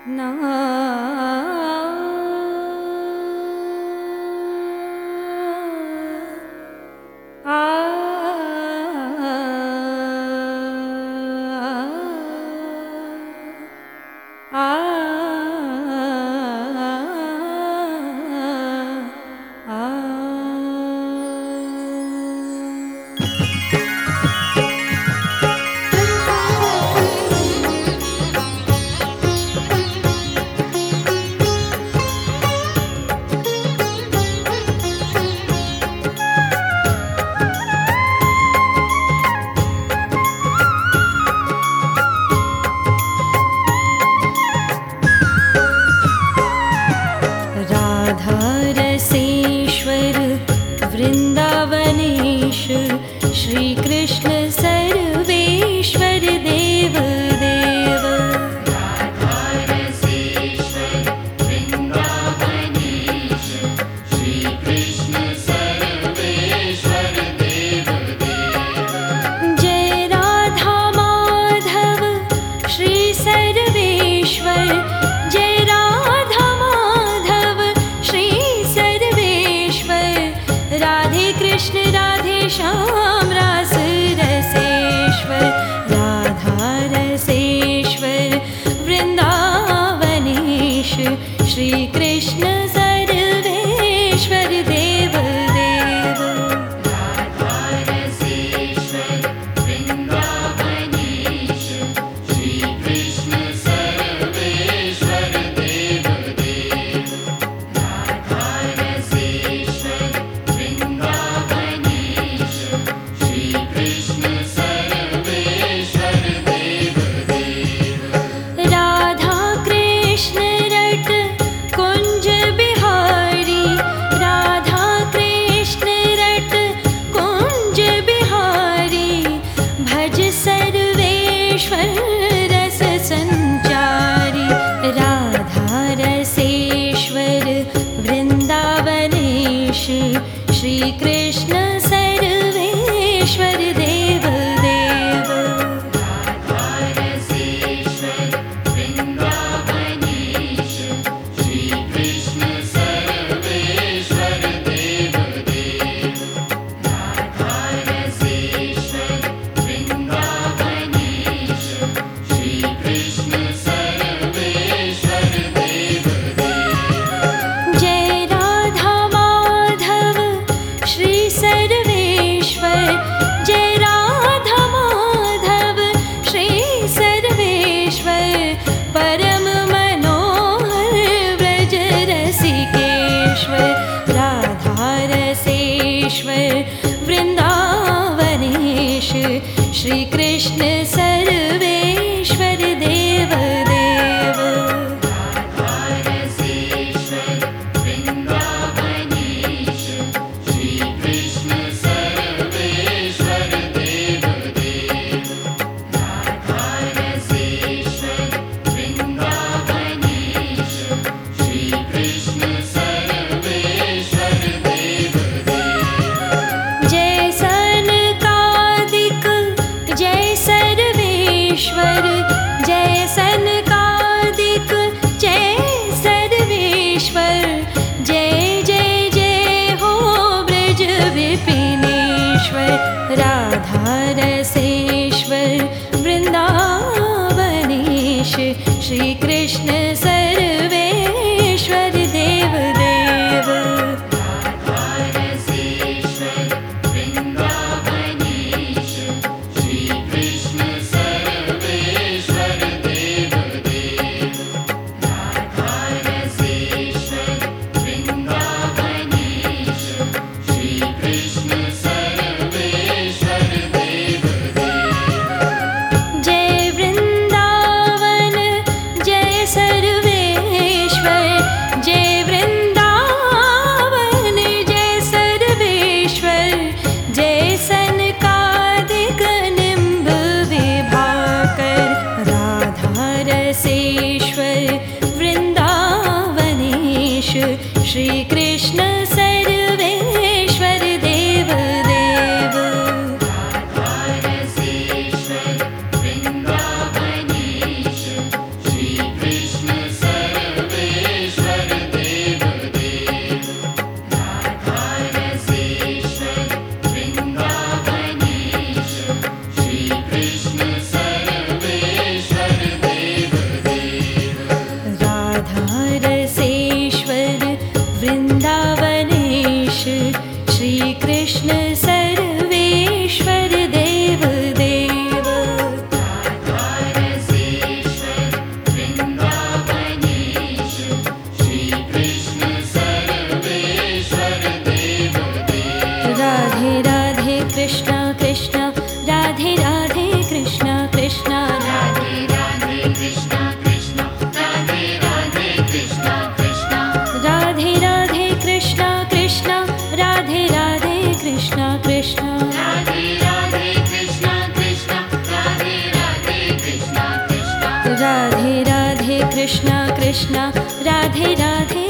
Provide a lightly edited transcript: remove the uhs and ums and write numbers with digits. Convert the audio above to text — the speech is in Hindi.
ना रसेश्वर वृंदावनेश श्री कृष्ण सर्वेश्वर देव देव। रसेश्वर वृंदावनेश श्री कृष्ण सर्वेश्वर देव देव। जय राधा माधव श्री सर्वेश्वर, जय राधा माधव श्री सर्वेश्वर। राधे कृष्ण राधे श्याम रास रसेश्वर, राधा रसेश्वर वृंदावनेश श्री कृष्ण सर्वेश्वर देव देव। राधा रसेश्वर वृंदावनेश श्री कृष्ण सर्वेश्वर देव देव। राधा रसेश्वर वृंदावनेश श्री कृष्ण सर्वेश्वर देव देव। राधा कृष्ण रट कुंज बिहारी, राधा कृष्ण रट कुंज बिहारी। भज सर्वेश्वर रस संचारी, राधा रसेश्वर वृंदावनेश श्री कृष्ण सर्वेश्वर देव देव। राधा रसेश्वर वृंदावनेश श्री कृष्ण सर्वेश्वर देव देव। राधा रसेश्वर वृंदावनेश श्री कृष्ण सर्वेश्वर देव देव। जय राधा माधव श्री सर्वेश्वर, जय राधा माधव श्री सर्वेश्वर। परम मनोहर व्रज रसिकेश्वर, राधा रसेश्वर वृंदावनेश श्री कृष्ण सर्वेश्वर देव देव। राधा रसेश्वर वृंदावनेश श्री कृष्ण सर्वेश्वर देव देव। राधा रसेश्वर वृंदावनेश श्री कृष्ण सर्वेश्वर देव देव। जय सनकादिक जय सर्वेश्वर, जय सनकादिक जय सर्वेश्वर। जय जय जय हो ब्रज विपिनेश्वर, राधा रसेश्वर वृंदावनेश श्री कृष्ण सर्वेश्वर देव देव। राधा रसेश्वर वृंदावनेश श्री कृष्ण सर्वेश्वर देव देव। राधा रसेश्वर वृंदावनेश श्री कृष्ण सर्वेश्वर देव देव। जय वृंदावन जय सर्वे कृष्ण कृष्ण राधे राधे।